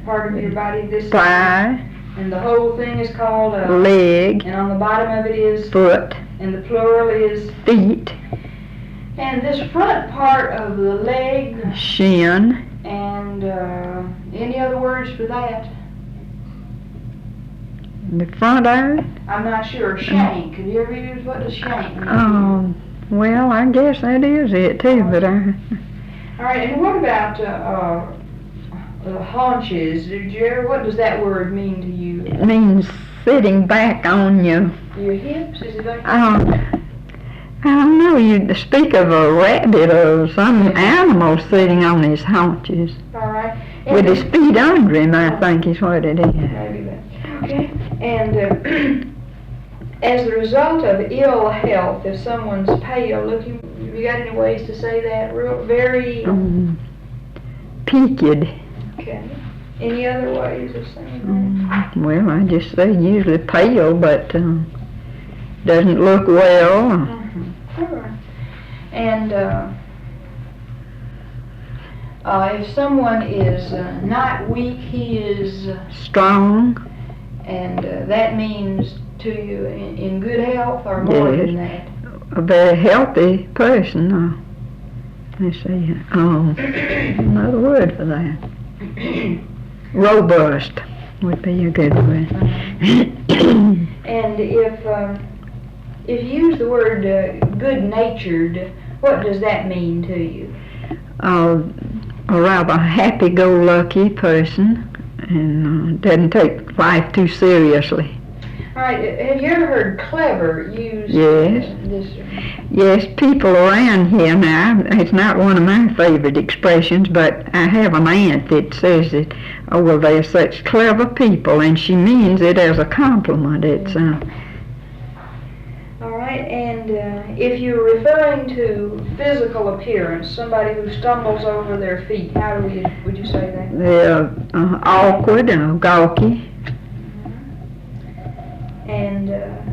part of your body? This thigh, and the whole thing is called a leg, and on the bottom of it is foot, and the plural is feet, and this front part of the leg shin, and any other words for that? the front of it. I'm not sure. Shank. Have you ever used what does shank mean? Well, I guess that is it too, but All right, and what about haunches? What does that word mean to you? it means sitting back on your Hips? Is it like I don't know, you speak of a rabbit or some animal sitting on his haunches. All right. With his feet under him, I think is what it is. Maybe that. Okay. And as a result of ill health, if someone's pale looking, have you got any ways to say that? Very... Peaked. Okay. Any other ways of saying that? Well, I just say usually pale, but doesn't look well. All right. And if someone is not weak, he is Strong. and that means to you in good health or more Yes. than that? A very healthy person. Let's see. Another word for that. Robust would be a good word. And if you use the word good-natured, what does that mean to you? A rather happy-go-lucky person and doesn't take life too seriously. All right, have you ever heard clever used? Yes. Yes, people around here now, it's not one of my favorite expressions, but I have an aunt that says that, oh, well, they're such clever people, and she means it as a compliment. It's All right, and if you're referring to physical appearance, somebody who stumbles over their feet, how would you say that? they're awkward and gawky. And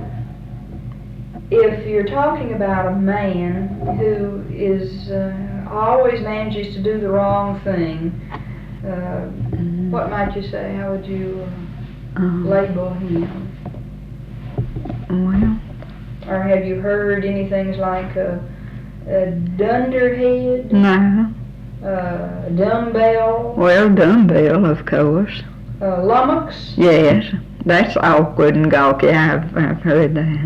if you're talking about a man who is always manages to do the wrong thing, what might you say? How would you label him? Well, Or have you heard anything like a dunderhead, no. dumbbell, Well, dumbbell, of course. lummox, Yes, that's awkward and gawky. I've heard that.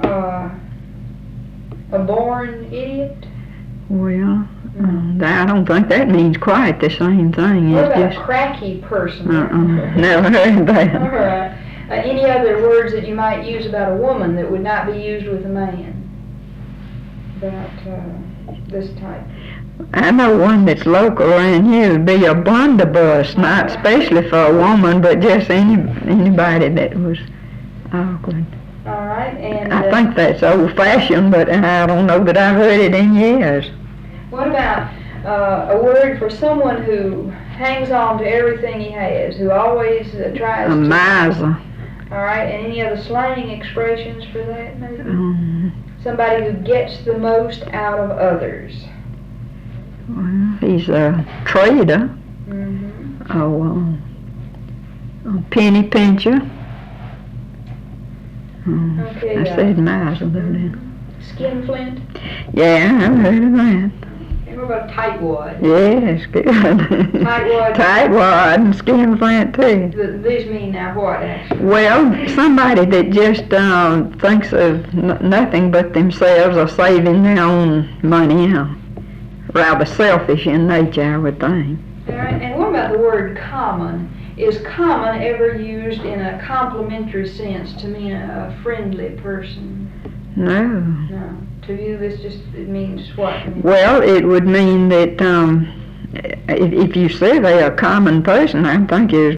a born idiot? Well, I don't think that means quite the same thing. What It's about just a cracky person? never heard that. All right. Any other words that you might use about a woman that would not be used with a man? About this type. I know one that's local around here would be a blunderbuss, not especially for a woman, but just anybody that was awkward. All right, and I think that's old-fashioned, but I don't know that I've heard it in years. what about a word for someone who hangs on to everything he has, who always tries A to... miser. All right, and any other slang expressions for that, maybe? Somebody who gets the most out of others. Well, he's a trader. A penny pincher. Okay, I said miser, but skinflint. yeah, I've heard of that. And what about tightwad? Yes, good. Tightwad. Tightwad and skinflint too. These mean now what, actually? Well, somebody that just thinks of nothing but themselves or saving their own money, rather selfish in nature, I would think. All right, and what about the word common? Is common ever used in a complimentary sense to mean a friendly person? No. No. To you, it means what? Well, it would mean that if you say they're a common person, I think it's